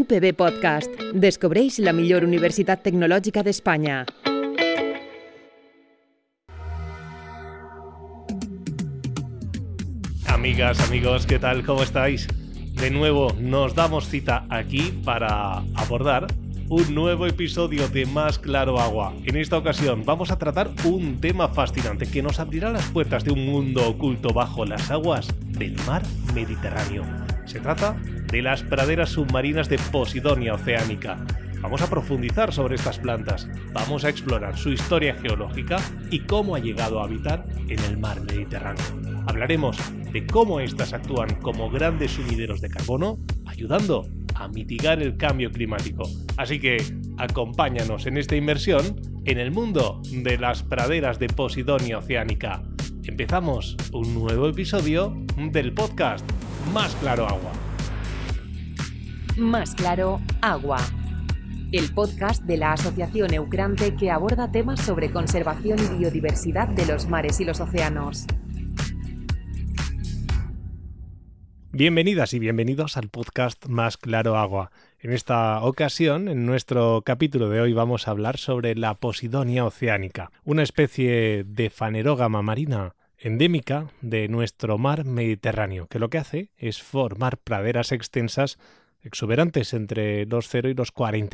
UPB Podcast. Descobreix la millor universitat tecnològica d'Espanya. Amigas, amigos, ¿qué tal? ¿Cómo estáis? De nuevo nos damos cita aquí para abordar un nuevo episodio de Más Claro Agua. En esta ocasión vamos a tratar un tema fascinante que nos abrirá las puertas de un mundo oculto bajo las aguas del mar Mediterráneo. Se trata de las praderas submarinas de Posidonia oceanica. Vamos a profundizar sobre estas plantas, vamos a explorar su historia geológica y cómo ha llegado a habitar en el mar Mediterráneo. Hablaremos de cómo estas actúan como grandes sumideros de carbono, ayudando a mitigar el cambio climático. Así que acompáñanos en esta inmersión en el mundo de las praderas de Posidonia oceanica. Empezamos un nuevo episodio del podcast Más Claro Agua. Más Claro Agua. El podcast de la Asociación Eucrante que aborda temas sobre conservación y biodiversidad de los mares y los océanos. Bienvenidas y bienvenidos al podcast Más Claro Agua. En esta ocasión, en nuestro capítulo de hoy, vamos a hablar sobre la Posidonia oceanica, una especie de fanerógama marina endémica de nuestro mar Mediterráneo, que lo que hace es formar praderas extensas exuberantes entre los 0 y los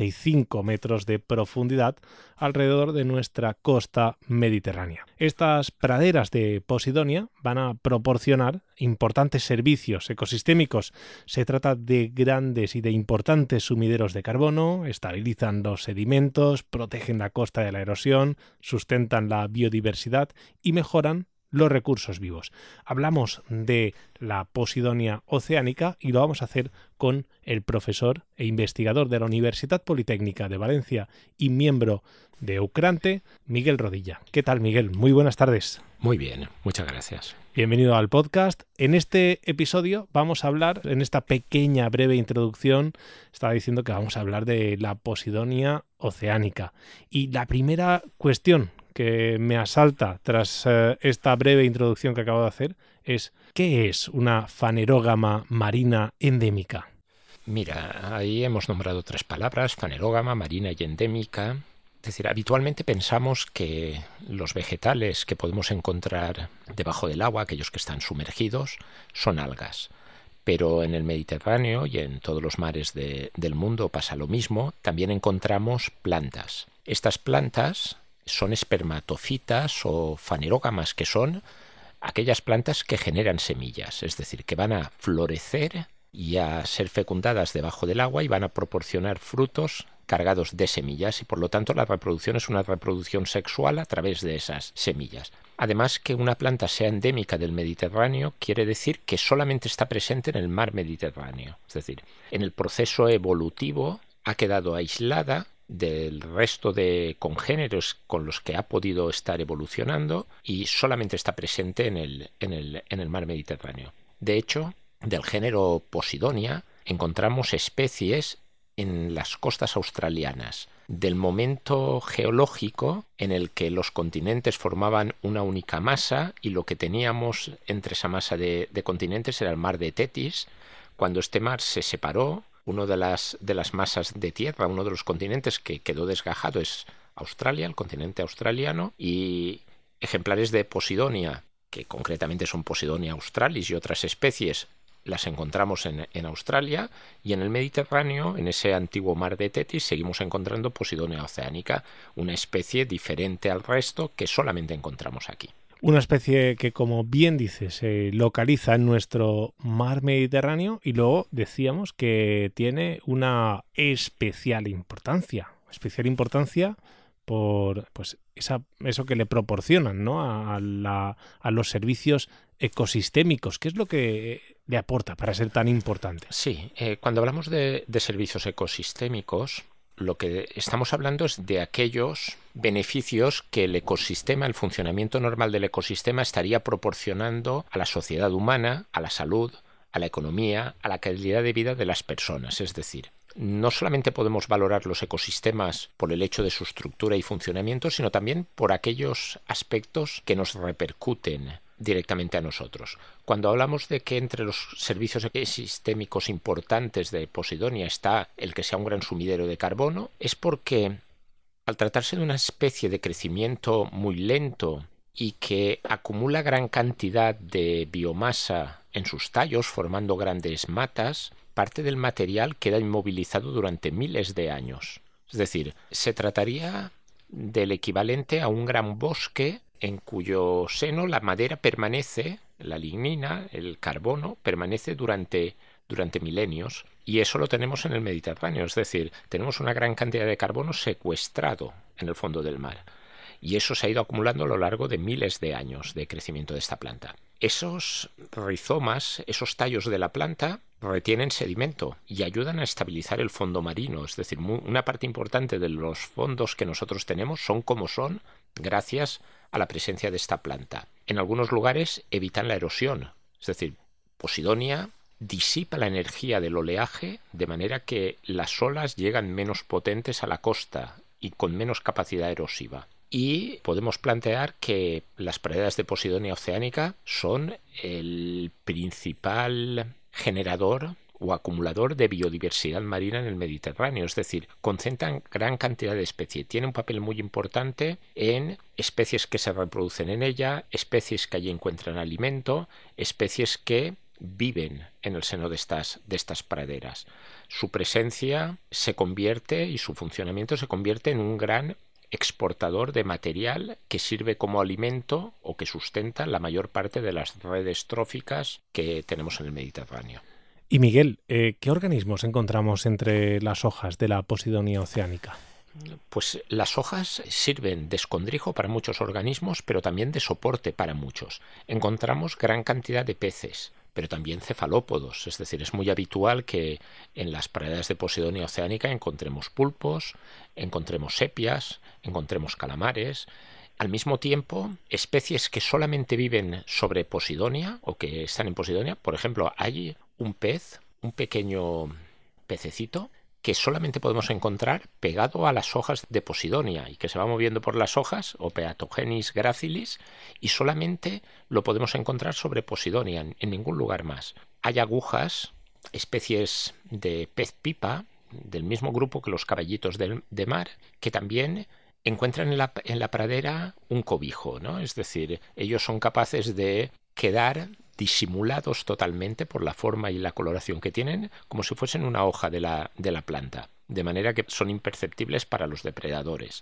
45 metros de profundidad alrededor de nuestra costa mediterránea. Estas praderas de Posidonia van a proporcionar importantes servicios ecosistémicos. Se trata de grandes y de importantes sumideros de carbono, estabilizan los sedimentos, protegen la costa de la erosión, sustentan la biodiversidad y mejoran los recursos vivos. Hablamos de la Posidonia oceanica y lo vamos a hacer con el profesor e investigador de la Universidad Politécnica de Valencia y miembro de Eucrante, Miguel Rodilla. ¿Qué tal, Miguel? Muy buenas tardes. Muy bien, muchas gracias. Bienvenido al podcast. En este episodio vamos a hablar, en esta pequeña breve introducción, estaba diciendo que vamos a hablar de la Posidonia oceanica. Y la primera cuestión que me asalta tras esta breve introducción que acabo de hacer es ¿qué es una fanerógama marina endémica? Mira, ahí hemos nombrado tres palabras, fanerógama, marina y endémica. Es decir, habitualmente pensamos que los vegetales que podemos encontrar debajo del agua, aquellos que están sumergidos, son algas. Pero en el Mediterráneo y en todos los mares del mundo pasa lo mismo. También encontramos plantas. Estas plantas son espermatofitas o fanerógamas, que son aquellas plantas que generan semillas, es decir, que van a florecer y a ser fecundadas debajo del agua y van a proporcionar frutos cargados de semillas y por lo tanto la reproducción es una reproducción sexual a través de esas semillas. Además, que una planta sea endémica del Mediterráneo quiere decir que solamente está presente en el mar Mediterráneo, es decir, en el proceso evolutivo ha quedado aislada del resto de congéneros con los que ha podido estar evolucionando y solamente está presente en el mar Mediterráneo. De hecho, del género Posidonia encontramos especies en las costas australianas del momento geológico en el que los continentes formaban una única masa y lo que teníamos entre esa masa de continentes era el mar de Tetis. Cuando este mar se separó, una de las masas de tierra, uno de los continentes que quedó desgajado es Australia, el continente australiano, y ejemplares de Posidonia, que concretamente son Posidonia australis y otras especies, las encontramos en Australia, y en el Mediterráneo, en ese antiguo mar de Tetis, seguimos encontrando Posidonia oceanica, una especie diferente al resto que solamente encontramos aquí. Una especie que, como bien dice, se localiza en nuestro mar Mediterráneo y luego decíamos que tiene una especial importancia por eso que le proporcionan, ¿no? a los servicios ecosistémicos. ¿Qué es lo que le aporta para ser tan importante? Sí, cuando hablamos de servicios ecosistémicos, lo que estamos hablando es de aquellos beneficios que el ecosistema, el funcionamiento normal del ecosistema estaría proporcionando a la sociedad humana, a la salud, a la economía, a la calidad de vida de las personas. Es decir, no solamente podemos valorar los ecosistemas por el hecho de su estructura y funcionamiento, sino también por aquellos aspectos que nos repercuten directamente a nosotros. Cuando hablamos de que entre los servicios ecosistémicos importantes de Posidonia está el que sea un gran sumidero de carbono, es porque al tratarse de una especie de crecimiento muy lento y que acumula gran cantidad de biomasa en sus tallos formando grandes matas, parte del material queda inmovilizado durante miles de años. Es decir, se trataría del equivalente a un gran bosque en cuyo seno la madera permanece, la lignina, el carbono, permanece durante milenios. Y eso lo tenemos en el Mediterráneo, es decir, tenemos una gran cantidad de carbono secuestrado en el fondo del mar. Y eso se ha ido acumulando a lo largo de miles de años de crecimiento de esta planta. Esos rizomas, esos tallos de la planta, retienen sedimento y ayudan a estabilizar el fondo marino. Es decir, una parte importante de los fondos que nosotros tenemos son como son gracias a la presencia de esta planta. En algunos lugares evitan la erosión. Es decir, Posidonia disipa la energía del oleaje de manera que las olas llegan menos potentes a la costa y con menos capacidad erosiva. Y podemos plantear que las praderas de Posidonia oceánica son el principal generador o acumulador de biodiversidad marina en el Mediterráneo, es decir, concentran gran cantidad de especies. Tiene un papel muy importante en especies que se reproducen en ella, especies que allí encuentran alimento, especies que viven en el seno de estas praderas. Su presencia se convierte y su funcionamiento se convierte en un gran exportador de material que sirve como alimento o que sustenta la mayor parte de las redes tróficas que tenemos en el Mediterráneo. Y Miguel, ¿qué organismos encontramos entre las hojas de la Posidonia oceánica? Pues las hojas sirven de escondrijo para muchos organismos, pero también de soporte para muchos. Encontramos gran cantidad de peces, pero también cefalópodos, es decir, es muy habitual que en las praderas de Posidonia oceánica encontremos pulpos, encontremos sepias, encontremos calamares. Al mismo tiempo, especies que solamente viven sobre Posidonia o que están en Posidonia, por ejemplo, hay un pez, un pequeño pececito, que solamente podemos encontrar pegado a las hojas de Posidonia y que se va moviendo por las hojas, Opeatogenis gracilis, y solamente lo podemos encontrar sobre Posidonia, en ningún lugar más. Hay agujas, especies de pez pipa, del mismo grupo que los caballitos de mar, que también encuentran en la pradera un cobijo, ¿no? Es decir, ellos son capaces de quedar disimulados totalmente por la forma y la coloración que tienen, como si fuesen una hoja de la planta, de manera que son imperceptibles para los depredadores.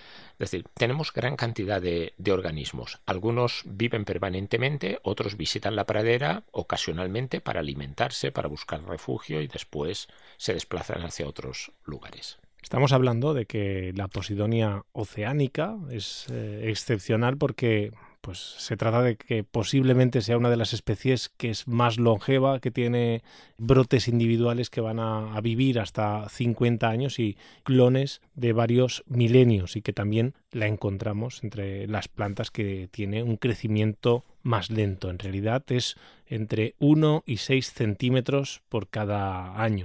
Es decir, tenemos gran cantidad de organismos. Algunos viven permanentemente, otros visitan la pradera ocasionalmente para alimentarse, para buscar refugio y después se desplazan hacia otros lugares. Estamos hablando de que la Posidonia oceánica es excepcional porque pues se trata de que posiblemente sea una de las especies que es más longeva, que tiene brotes individuales que van a vivir hasta 50 años y clones de varios milenios, y que también la encontramos entre las plantas que tiene un crecimiento más lento. En realidad es entre 1 y 6 centímetros por cada año.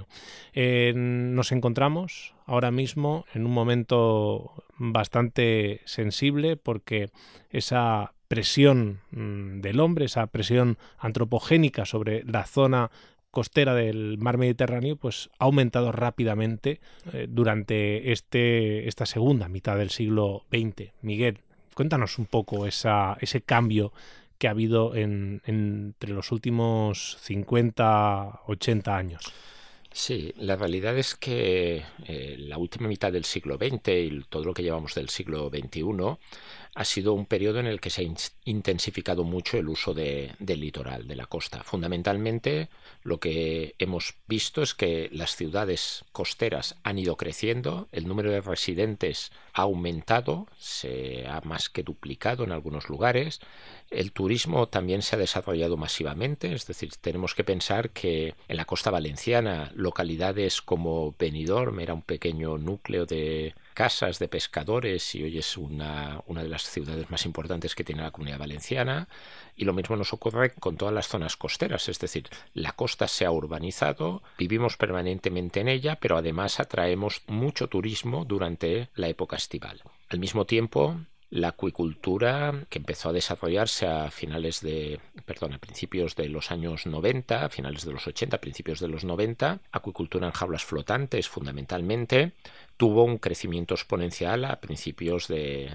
Nos encontramos ahora mismo en un momento bastante sensible porque esa presión del hombre, esa presión antropogénica sobre la zona costera del mar Mediterráneo, pues ha aumentado rápidamente durante esta segunda mitad del siglo XX. Miguel, cuéntanos un poco ese cambio que ha habido entre los últimos 50, 80 años. Sí, la realidad es que la última mitad del siglo XX y todo lo que llevamos del siglo XXI ha sido un periodo en el que se ha intensificado mucho el uso del litoral, de la costa. Fundamentalmente, lo que hemos visto es que las ciudades costeras han ido creciendo, el número de residentes ha aumentado, se ha más que duplicado en algunos lugares. El turismo también se ha desarrollado masivamente, es decir, tenemos que pensar que en la costa valenciana localidades como Benidorm era un pequeño núcleo de casas de pescadores y hoy es una de las ciudades más importantes que tiene la Comunidad Valenciana, y lo mismo nos ocurre con todas las zonas costeras, es decir, la costa se ha urbanizado, vivimos permanentemente en ella, pero además atraemos mucho turismo durante la época estival. Al mismo tiempo, La acuicultura, que empezó a desarrollarse a principios de los años 90, finales de los 80, principios de los 90, acuicultura en jaulas flotantes fundamentalmente, tuvo un crecimiento exponencial a principios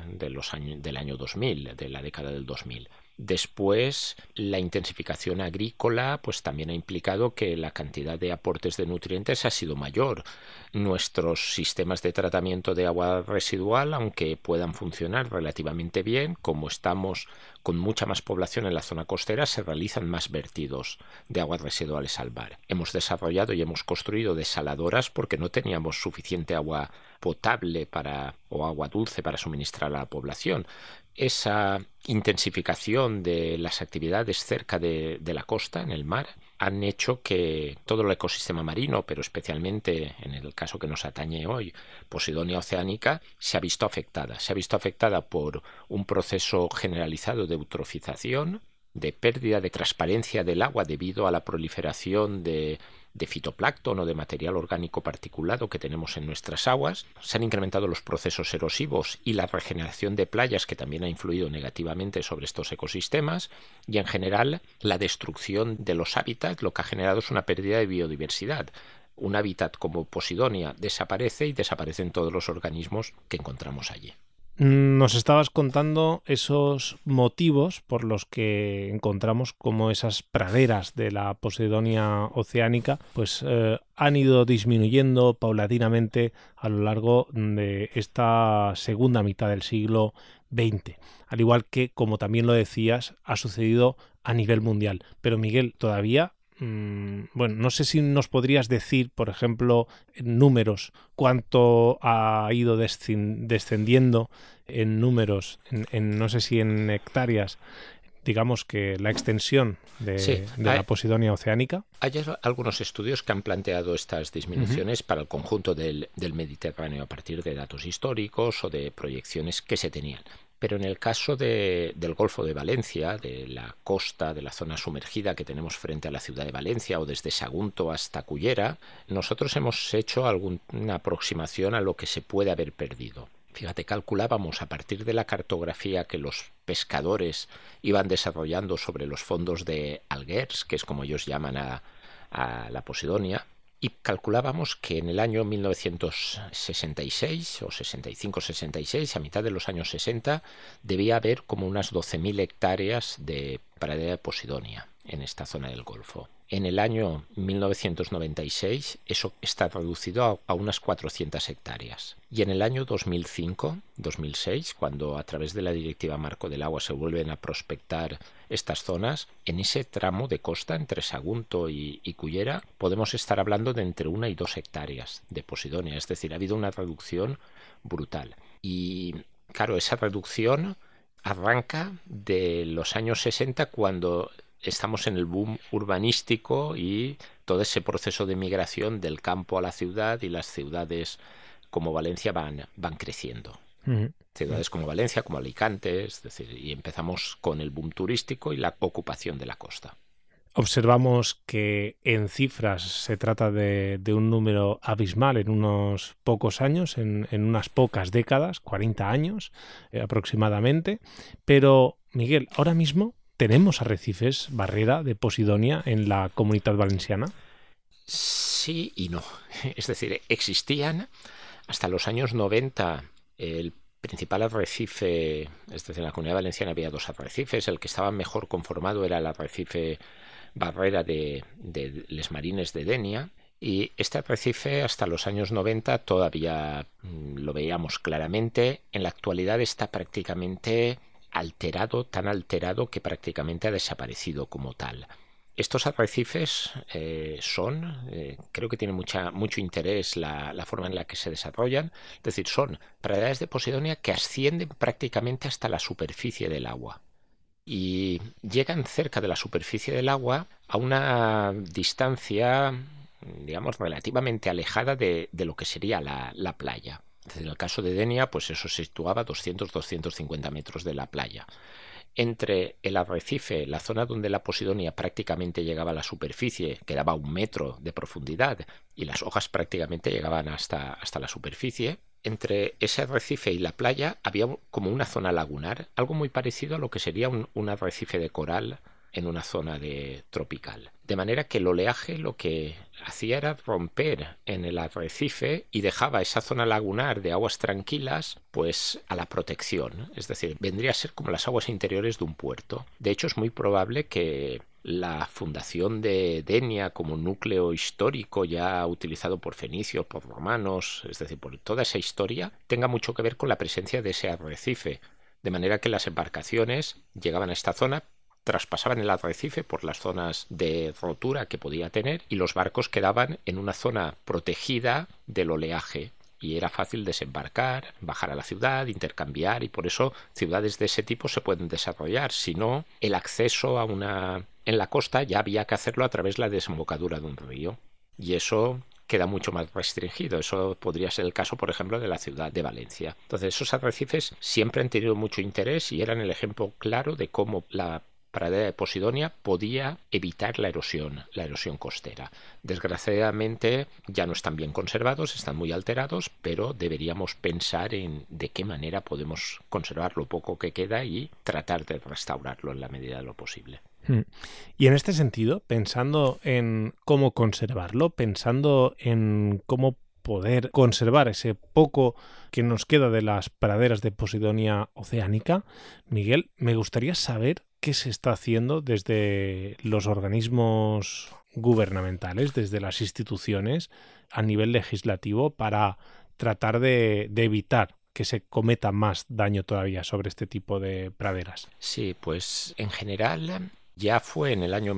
del año 2000, de la década del 2000. Después, la intensificación agrícola pues también ha implicado que la cantidad de aportes de nutrientes ha sido mayor. Nuestros sistemas de tratamiento de agua residual, aunque puedan funcionar relativamente bien, como estamos con mucha más población en la zona costera, se realizan más vertidos de aguas residuales al mar. Hemos desarrollado y hemos construido desaladoras porque no teníamos suficiente agua potable o agua dulce para suministrar a la población. Esa intensificación de las actividades cerca de la costa, en el mar, han hecho que todo el ecosistema marino, pero especialmente en el caso que nos atañe hoy, Posidonia oceanica, se ha visto afectada. Se ha visto afectada por un proceso generalizado de eutrofización, de pérdida de transparencia del agua debido a la proliferación de fitoplancton o de material orgánico particulado que tenemos en nuestras aguas. Se han incrementado los procesos erosivos y la regeneración de playas, que también ha influido negativamente sobre estos ecosistemas, y en general la destrucción de los hábitats, lo que ha generado es una pérdida de biodiversidad. Un hábitat como Posidonia desaparece y desaparecen todos los organismos que encontramos allí. Nos estabas contando esos motivos por los que encontramos como esas praderas de la Posidonia oceanica pues han ido disminuyendo paulatinamente a lo largo de esta segunda mitad del siglo XX. Al igual que, como también lo decías, ha sucedido a nivel mundial. Pero Miguel, todavía... Bueno, no sé si nos podrías decir, por ejemplo, en números, cuánto ha ido descendiendo en números, no sé si en hectáreas, digamos que la extensión de la Posidonia oceanica. Hay algunos estudios que han planteado estas disminuciones para el conjunto del Mediterráneo a partir de datos históricos o de proyecciones que se tenían. Pero en el caso del Golfo de Valencia, de la costa, de la zona sumergida que tenemos frente a la ciudad de Valencia o desde Sagunto hasta Cullera, nosotros hemos hecho alguna aproximación a lo que se puede haber perdido. Fíjate, calculábamos a partir de la cartografía que los pescadores iban desarrollando sobre los fondos de Alguers, que es como ellos llaman a la Posidonia, y calculábamos que en el año 1966 o 65-66, a mitad de los años 60, debía haber como unas 12.000 hectáreas de pradera de Posidonia en esta zona del Golfo. En el año 1996 eso está reducido a unas 400 hectáreas. Y en el año 2005-2006, cuando a través de la Directiva Marco del Agua se vuelven a prospectar estas zonas, en ese tramo de costa entre Sagunto y Cullera podemos estar hablando de entre 1 y 2 hectáreas de Posidonia. Es decir, ha habido una reducción brutal. Y claro, esa reducción arranca de los años 60, cuando estamos en el boom urbanístico y todo ese proceso de migración del campo a la ciudad, y las ciudades como Valencia van creciendo. Ciudades como Valencia, como Alicante, es decir, y empezamos con el boom turístico y la ocupación de la costa. Observamos que en cifras se trata de un número abismal en unos pocos años, en unas pocas décadas, 40 años aproximadamente. Pero, Miguel, ahora mismo ¿tenemos arrecifes barrera de Posidonia en la Comunitat Valenciana? Sí y no. Es decir, existían hasta los años 90 el principal arrecife, es decir, en la Comunidad Valenciana había 2 arrecifes. El que estaba mejor conformado era el arrecife barrera de Les Marines de Denia, y este arrecife hasta los años 90 todavía lo veíamos claramente. En la actualidad está prácticamente alterado, tan alterado que prácticamente ha desaparecido como tal. Estos arrecifes creo que tiene mucho interés la forma en la que se desarrollan. Es decir, son praderas de Posidonia que ascienden prácticamente hasta la superficie del agua y llegan cerca de la superficie del agua a una distancia, digamos, relativamente alejada de lo que sería la playa. En el caso de Denia, pues eso se situaba a 200-250 metros de la playa. Entre el arrecife, la zona donde la Posidonia prácticamente llegaba a la superficie, que daba 1 metro de profundidad, y las hojas prácticamente llegaban hasta la superficie, entre ese arrecife y la playa había como una zona lagunar, algo muy parecido a lo que sería un arrecife de coral en una zona tropical. De manera que el oleaje lo que hacía era romper en el arrecife y dejaba esa zona lagunar de aguas tranquilas pues a la protección. Es decir, vendría a ser como las aguas interiores de un puerto. De hecho, es muy probable que la fundación de Denia como núcleo histórico ya utilizado por fenicios, por romanos, es decir, por toda esa historia, tenga mucho que ver con la presencia de ese arrecife. De manera que las embarcaciones llegaban a esta zona, traspasaban el arrecife por las zonas de rotura que podía tener y los barcos quedaban en una zona protegida del oleaje y era fácil desembarcar, bajar a la ciudad, intercambiar y por eso ciudades de ese tipo se pueden desarrollar. Si no, el acceso en la costa ya había que hacerlo a través de la desembocadura de un río y eso queda mucho más restringido. Eso podría ser el caso, por ejemplo, de la ciudad de Valencia. Entonces, esos arrecifes siempre han tenido mucho interés y eran el ejemplo claro de cómo la pradera de Posidonia podía evitar la erosión costera. Desgraciadamente ya no están bien conservados, están muy alterados, pero deberíamos pensar en de qué manera podemos conservar lo poco que queda y tratar de restaurarlo en la medida de lo posible. Y en este sentido, pensando en cómo conservarlo, pensando en cómo poder conservar ese poco que nos queda de las praderas de Posidonia oceánica, Miguel, me gustaría saber qué se está haciendo desde los organismos gubernamentales, desde las instituciones a nivel legislativo para tratar de evitar que se cometa más daño todavía sobre este tipo de praderas. Sí, pues en general ya fue en el año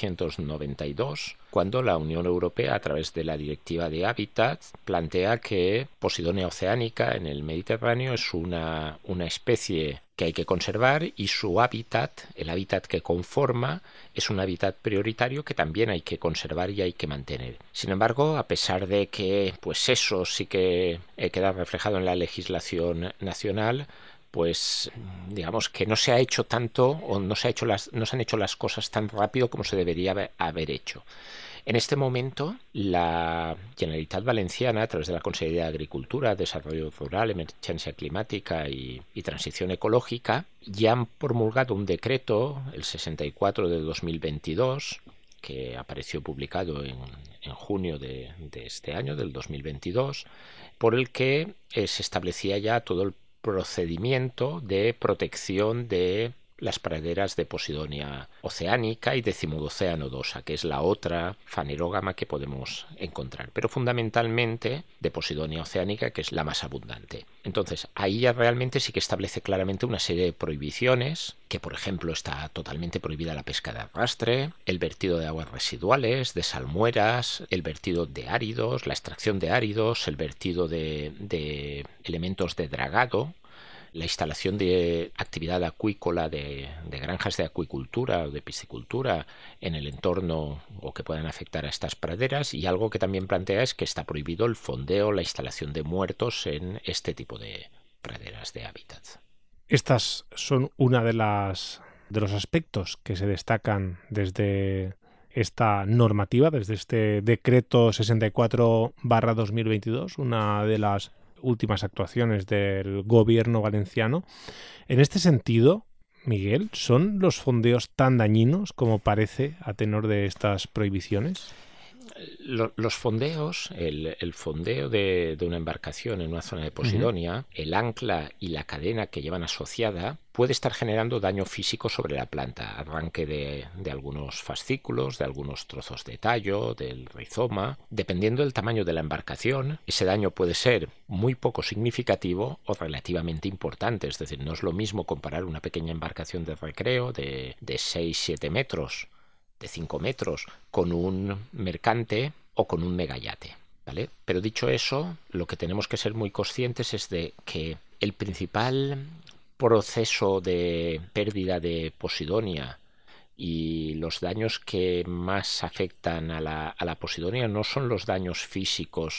1992 cuando la Unión Europea, a través de la Directiva de Hábitat, plantea que Posidonia oceanica en el Mediterráneo es una especie que hay que conservar y su hábitat, el hábitat que conforma, es un hábitat prioritario que también hay que conservar y hay que mantener. Sin embargo, a pesar de que pues eso sí que queda reflejado en la legislación nacional, pues digamos que no se ha hecho tanto o no se han hecho las cosas tan rápido como se debería haber hecho. En este momento, la Generalitat Valenciana, a través de la Conselleria de Agricultura, Desarrollo Rural, Emergencia Climática y Transición Ecológica, ya han promulgado un decreto, el 64 de 2022, que apareció publicado en junio de este año, del 2022, por el que se establecía ya todo el procedimiento de protección de las praderas de Posidonia oceanica y de Cimodocea nodosa, que es la otra fanerógama que podemos encontrar, pero fundamentalmente de Posidonia oceanica, que es la más abundante. Entonces, ahí ya realmente sí que establece claramente una serie de prohibiciones, que por ejemplo está totalmente prohibida la pesca de arrastre, el vertido de aguas residuales, de salmueras, el vertido de áridos, la extracción de áridos, el vertido de elementos de dragado, la instalación de actividad acuícola de granjas de acuicultura o de piscicultura en el entorno o que puedan afectar a estas praderas, y algo que también plantea es que está prohibido el fondeo, la instalación de muertos en este tipo de praderas de hábitat. Estas son una de los aspectos que se destacan desde esta normativa, desde este decreto 64/2022, una de las últimas actuaciones del gobierno valenciano. En este sentido, Miguel, ¿son los fondeos tan dañinos como parece a tenor de estas prohibiciones? Los fondeos, el fondeo de una embarcación en una zona de Posidonia, el ancla y la cadena que llevan asociada puede estar generando daño físico sobre la planta, arranque de algunos fascículos, de algunos trozos de tallo, del rizoma. Dependiendo del tamaño de la embarcación, ese daño puede ser muy poco significativo o relativamente importante. Es decir, no es lo mismo comparar una pequeña embarcación de recreo de 6-7 metros, de 5 metros, con un mercante o con un megayate, ¿vale? Pero dicho eso, lo que tenemos que ser muy conscientes es de que el principal proceso de pérdida de Posidonia y los daños que más afectan a la Posidonia no son los daños físicos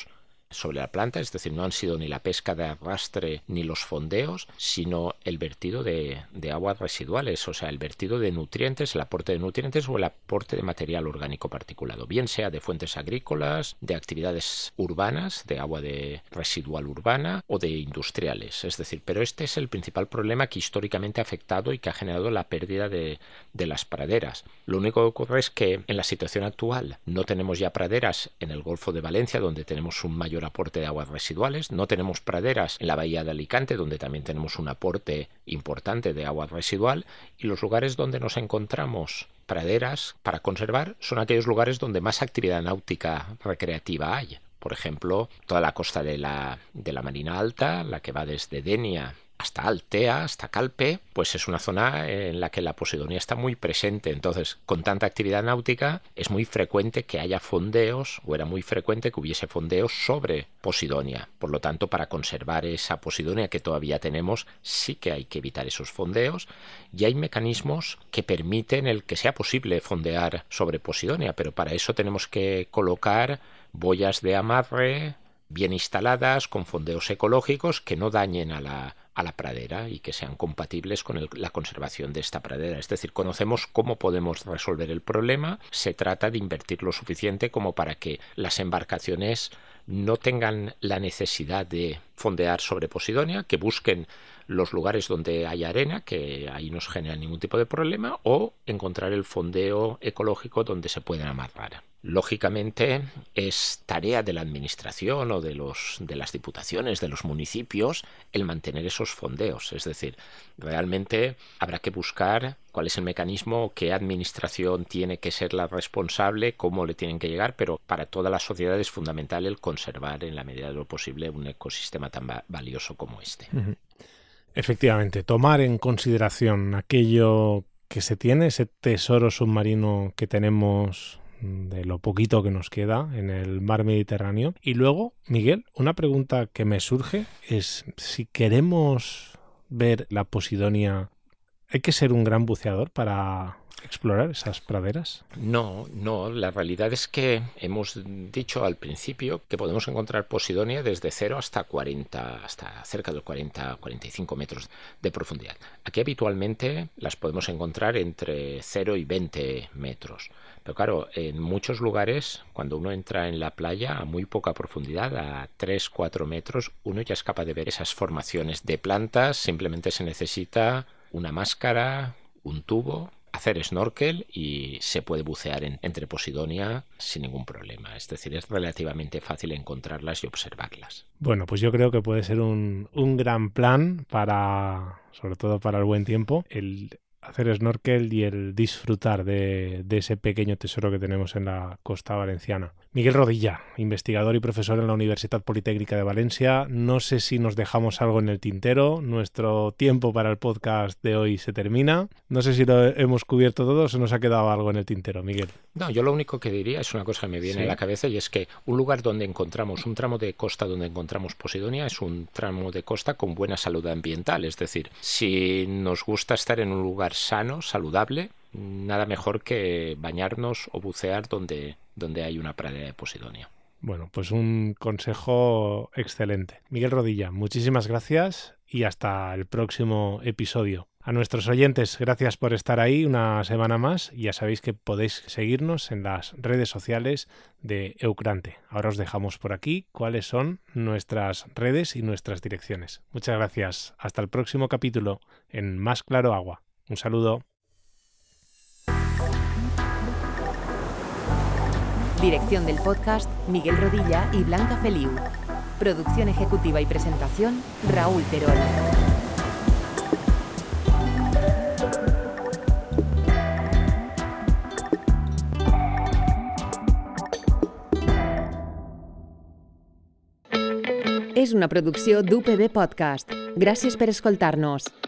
sobre la planta, es decir, no han sido ni la pesca de arrastre ni los fondeos, sino el vertido de aguas residuales, o sea, el vertido de nutrientes, el aporte de nutrientes o el aporte de material orgánico particulado, bien sea de fuentes agrícolas, de actividades urbanas, de agua de residual urbana o de industriales. Es decir, pero este es el principal problema que históricamente ha afectado y que ha generado la pérdida de las praderas. Lo único que ocurre es que en la situación actual no tenemos ya praderas en el Golfo de Valencia, donde tenemos un mayor aporte de aguas residuales, no tenemos praderas en la bahía de Alicante, donde también tenemos un aporte importante de agua residual, y los lugares donde nos encontramos praderas para conservar son aquellos lugares donde más actividad náutica recreativa hay. Por ejemplo, toda la costa de la Marina Alta, la que va desde Denia hasta Altea, hasta Calpe, pues es una zona en la que la posidonia está muy presente. Entonces, con tanta actividad náutica, es muy frecuente que haya fondeos, o era muy frecuente que hubiese fondeos sobre posidonia. Por lo tanto, para conservar esa posidonia que todavía tenemos, sí que hay que evitar esos fondeos, y hay mecanismos que permiten el que sea posible fondear sobre posidonia, pero para eso tenemos que colocar boyas de amarre bien instaladas, con fondeos ecológicos que no dañen a la pradera y que sean compatibles con la conservación de esta pradera. Es decir, conocemos cómo podemos resolver el problema. Se trata de invertir lo suficiente como para que las embarcaciones no tengan la necesidad de fondear sobre posidonia, que busquen los lugares donde hay arena, que ahí no se genera ningún tipo de problema, o encontrar el fondeo ecológico donde se pueden amarrar. Lógicamente es tarea de la administración o de las diputaciones, de los municipios, el mantener esos fondeos. Es decir, realmente habrá que buscar cuál es el mecanismo, qué administración tiene que ser la responsable, cómo le tienen que llegar, pero para toda la sociedad es fundamental el conservar en la medida de lo posible un ecosistema tan valioso como este. Efectivamente, tomar en consideración aquello que se tiene, ese tesoro submarino que tenemos de lo poquito que nos queda en el mar Mediterráneo. Y luego, Miguel, una pregunta que me surge es si queremos ver la posidonia, ¿hay que ser un gran buceador para explorar esas praderas? No, la realidad es que hemos dicho al principio que podemos encontrar posidonia desde 0 hasta cerca de 40-45 metros de profundidad. Aquí habitualmente las podemos encontrar entre 0 y 20 metros. Pero claro, en muchos lugares, cuando uno entra en la playa a muy poca profundidad, a 3-4 metros, uno ya es capaz de ver esas formaciones de plantas. Simplemente se necesita una máscara, un tubo, hacer snorkel y se puede bucear entre posidonia sin ningún problema. Es decir, es relativamente fácil encontrarlas y observarlas. Bueno, pues yo creo que puede ser un gran plan sobre todo para el buen tiempo, el hacer snorkel y el disfrutar de ese pequeño tesoro que tenemos en la costa valenciana. Miguel Rodilla, investigador y profesor en la Universidad Politécnica de Valencia. No sé si nos dejamos algo en el tintero. Nuestro tiempo para el podcast de hoy se termina. No sé si lo hemos cubierto todo o se nos ha quedado algo en el tintero, Miguel. No, yo lo único que diría es una cosa que me viene a la cabeza, y es que un lugar donde encontramos, un tramo de costa donde encontramos posidonia es un tramo de costa con buena salud ambiental. Es decir, si nos gusta estar en un lugar sano, saludable, nada mejor que bañarnos o bucear donde hay una pradera de posidonia. Bueno, pues un consejo excelente. Miguel Rodilla, muchísimas gracias y hasta el próximo episodio. A nuestros oyentes, gracias por estar ahí una semana más. Ya sabéis que podéis seguirnos en las redes sociales de Eucrante. Ahora os dejamos por aquí cuáles son nuestras redes y nuestras direcciones. Muchas gracias. Hasta el próximo capítulo en Más Claro Agua. Un saludo. Dirección del podcast, Miguel Rodilla y Blanca Feliu. Producción ejecutiva y presentación, Raúl Terol. És una producció d'UPB Podcast. Gràcies per escoltar-nos.